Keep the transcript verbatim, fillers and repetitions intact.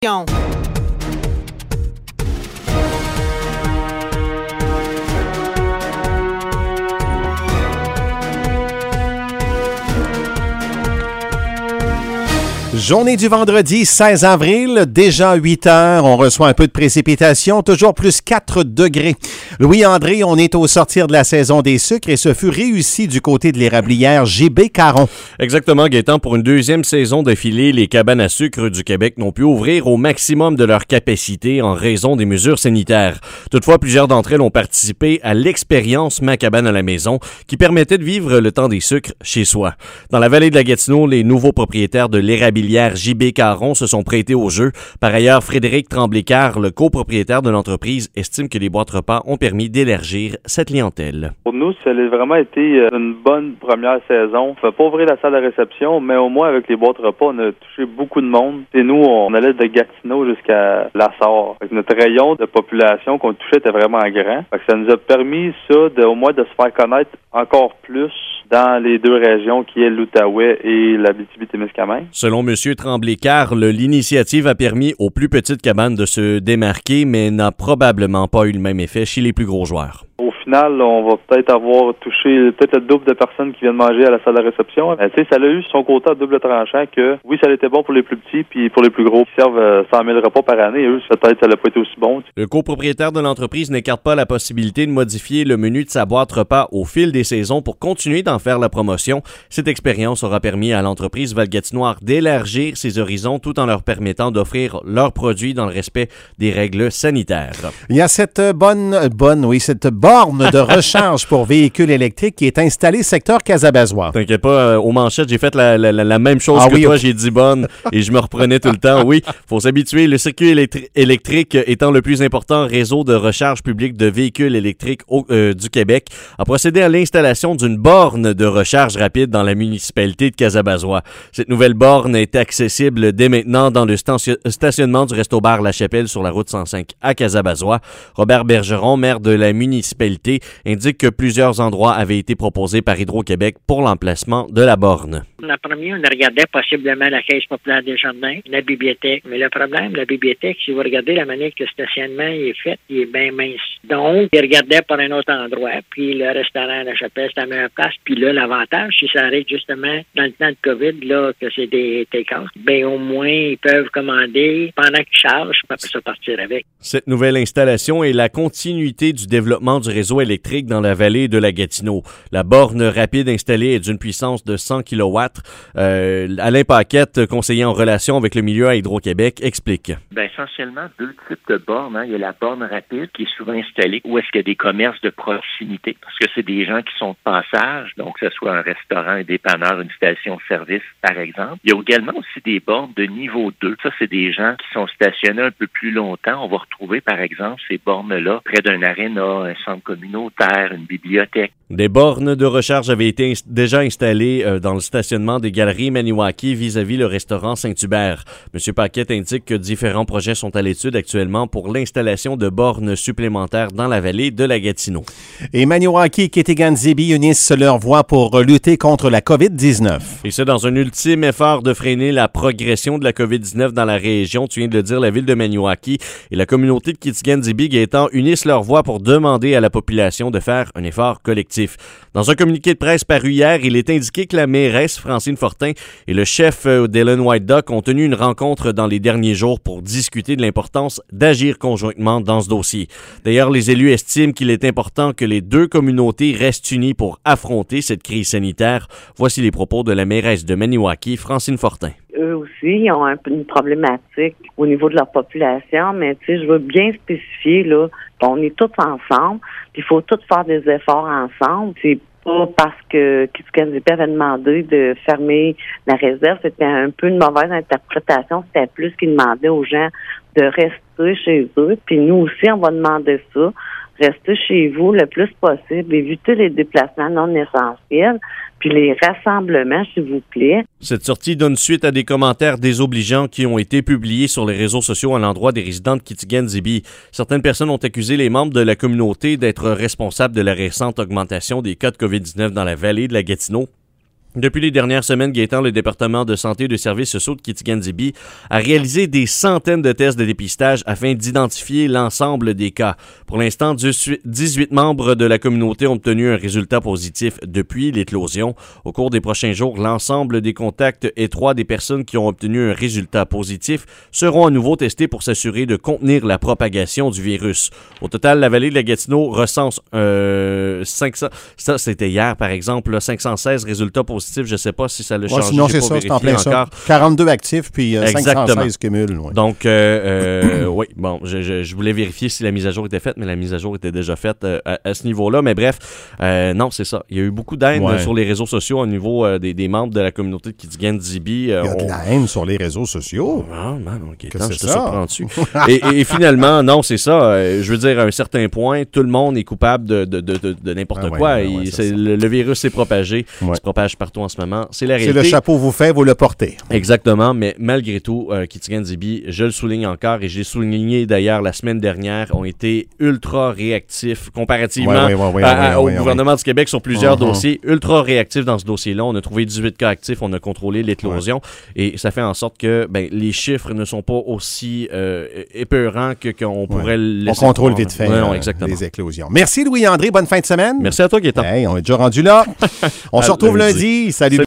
Journée du vendredi seize avril, déjà huit heures, on reçoit un peu de précipitation, toujours plus quatre degrés. Louis-André, on est au sortir de la saison des sucres et ce fut réussi du côté de l'érablière J B Caron. Exactement, Gaétan, pour une deuxième saison d'affilée, les cabanes à sucre du Québec n'ont pu ouvrir au maximum de leur capacité en raison des mesures sanitaires. Toutefois, plusieurs d'entre elles ont participé à l'expérience Ma cabane à la maison qui permettait de vivre le temps des sucres chez soi. Dans la vallée de la Gatineau, les nouveaux propriétaires de l'érablière J B Caron se sont prêtés au jeu. Par ailleurs, Frédéric Tremblay-Carr, le copropriétaire de l'entreprise, estime que les boîtes repas ont permis d'élargir cette clientèle. Pour nous, ça a vraiment été une bonne première saison. On ne fait pas ouvrir la salle de réception, mais au moins avec les boîtes repas, on a touché beaucoup de monde. Et nous, on allait de Gatineau jusqu'à La Sarre. Notre rayon de population qu'on touchait était vraiment grand. Ça nous a permis, ça, de, au moins de se faire connaître encore plus dans les deux régions qui est l'Outaouais et l'Abitibi-Témiscamingue. Selon M. Tremblay-Carr, l'initiative a permis aux plus petites cabanes de se démarquer, mais n'a probablement pas eu le même effet chez les plus gros joueurs. Au final, on va peut-être avoir touché peut-être le double de personnes qui viennent manger à la salle de réception. Tu sais, ça a eu son côté à double tranchant que, oui, ça a été bon pour les plus petits, puis pour les plus gros qui servent cent mille repas par année, eux, peut-être ça n'a pas été aussi bon. Le copropriétaire de l'entreprise n'écarte pas la possibilité de modifier le menu de sa boîte repas au fil des saisons pour continuer d'en faire la promotion. Cette expérience aura permis à l'entreprise Val-Gatinoire d'élargir ses horizons tout en leur permettant d'offrir leurs produits dans le respect des règles sanitaires. Il y a cette bonne, bonne, oui, cette borne de recharge pour véhicules électriques qui est installée secteur Casabazois. T'inquiète pas, euh, aux manchettes, j'ai fait la, la, la même chose ah, que oui, toi, okay. J'ai dit bonne et je me reprenais tout le temps. Oui, faut s'habituer. Le circuit électri- électrique étant le plus important réseau de recharge publique de véhicules électriques au, euh, du Québec, a procédé à l'installation d'une borne de recharge rapide dans la municipalité de Casabazois. Cette nouvelle borne est accessible dès maintenant dans le stantion- stationnement du Resto-Bar La Chapelle sur la route cent cinq à Casabazois. Robert Bergeron, maire de la municipalité, indique que plusieurs endroits avaient été proposés par Hydro-Québec pour l'emplacement de la borne. En premier, on regardait possiblement la Caisse populaire des Jardins, la bibliothèque. Mais le problème, la bibliothèque, si vous regardez la manière que le stationnement est fait, il est bien mince. Donc, ils regardaient pour un autre endroit. Puis le restaurant La Chapelle, c'est à la meilleure place. Puis là, l'avantage, si ça arrive justement dans le temps de COVID, là, que c'est des take-out, bien au moins, ils peuvent commander pendant qu'ils chargent, puis après ça partir avec. Cette nouvelle installation est la continuité du développement du réseau électrique dans la vallée de la Gatineau. La borne rapide installée est d'une puissance de cent kilowatts. Euh, Alain Paquette, conseiller en relation avec le milieu à Hydro-Québec, explique. Ben, essentiellement, deux types de bornes. Hein. Il y a la borne rapide qui est souvent installée où est-ce qu'il y a des commerces de proximité, parce que c'est des gens qui sont de passage, donc que ce soit un restaurant, un dépanneur, une station-service, par exemple. Il y a également aussi des bornes de niveau deux. Ça, c'est des gens qui sont stationnés un peu plus longtemps. On va retrouver, par exemple, ces bornes-là près d'un aréna, un centre communautaire, une bibliothèque. Des bornes de recharge avaient été ins- déjà installées euh, dans le stationnement des galeries Maniwaki vis-à-vis le restaurant Saint-Hubert. M. Paquette indique que différents projets sont à l'étude actuellement pour l'installation de bornes supplémentaires dans la vallée de la Gatineau. Et Maniwaki et Kétégan-Zibi unissent leur voix pour lutter contre la covid dix-neuf. Et ça, dans un ultime effort de freiner la progression de la covid dix-neuf dans la région. Tu viens de le dire, la ville de Maniwaki et la communauté de Kétégan-Zibi Gaétan unissent leur voix pour demander à la population de faire un effort collectif. Dans un communiqué de presse paru hier, il est indiqué que la mairesse Francine Fortin et le chef d'Ellen White Duck ont tenu une rencontre dans les derniers jours pour discuter de l'importance d'agir conjointement dans ce dossier. D'ailleurs, les élus estiment qu'il est important que les deux communautés restent unies pour affronter cette crise sanitaire. Voici les propos de la mairesse de Maniwaki, Francine Fortin. Eux aussi, ils ont un, une problématique au niveau de leur population, mais tu sais, je veux bien spécifier, là, on est tous ensemble, puis il faut tous faire des efforts ensemble. C'est pas parce que Kétégan-Zibi avait demandé de fermer la réserve, c'était un peu une mauvaise interprétation, c'était plus qu'ils demandaient aux gens de rester chez eux, puis nous aussi, on va demander ça. Restez chez vous le plus possible, évitez les déplacements non essentiels, puis les rassemblements, s'il vous plaît. Cette sortie donne suite à des commentaires désobligeants qui ont été publiés sur les réseaux sociaux à l'endroit des résidents de Kétégan-Zibi. Certaines personnes ont accusé les membres de la communauté d'être responsables de la récente augmentation des cas de covid dix-neuf dans la vallée de la Gatineau. Depuis les dernières semaines, Gaétan, le département de santé et de services sociaux de Kitikand-Zibi a réalisé des centaines de tests de dépistage afin d'identifier l'ensemble des cas. Pour l'instant, dix-huit membres de la communauté ont obtenu un résultat positif depuis l'éclosion. Au cours des prochains jours, l'ensemble des contacts étroits des personnes qui ont obtenu un résultat positif seront à nouveau testés pour s'assurer de contenir la propagation du virus. Au total, la vallée de la Gatineau recense euh, cinq cents, ça c'était hier par exemple, là, cinq cent seize résultats positifs. Je ne sais pas si ça l'a ouais, changé. Sinon, c'est ça, c'est en plein encore. ça. quarante-deux actifs, puis euh, cinq cent seize cumuls. Ouais. Donc, euh, euh, oui, bon, je, je, je voulais vérifier si la mise à jour était faite, mais la mise à jour était déjà faite euh, à, à ce niveau-là. Mais bref, euh, non, c'est ça. Il y a eu beaucoup d'haine ouais. sur les réseaux sociaux au niveau euh, des, des membres de la communauté de Kitikand-Zibi. Euh, Il y a de on... la haine sur les réseaux sociaux. Ah, man, ok, attends, je te surprends dessus. et, et, et finalement, non, c'est ça. Euh, je veux dire, à un certain point, tout le monde est coupable de, de, de, de, de n'importe ah, quoi. Ouais, ouais, ouais, c'est, le, le virus s'est propagé. Ouais. Il se propage partout en ce moment. C'est la réalité. C'est le chapeau vous fait, vous le portez. Exactement, mais malgré tout, euh, Kitikand-Zibi, je le souligne encore, et je l'ai souligné d'ailleurs la semaine dernière, ont été ultra réactifs comparativement ouais, ouais, ouais, ouais, à, ouais, ouais, au ouais, gouvernement ouais. du Québec sur plusieurs uh-huh. dossiers, ultra réactifs dans ce dossier-là. On a trouvé dix-huit cas actifs, on a contrôlé l'éclosion, ouais. et ça fait en sorte que ben, les chiffres ne sont pas aussi euh, épeurants que, qu'on pourrait ouais. laisser. On contrôle vite fait ouais, euh, non, exactement. les éclosions. Merci Louis-André, bonne fin de semaine. Merci à toi, Gaétan. Hey, on est déjà rendu là. On se retrouve lundi. Salut.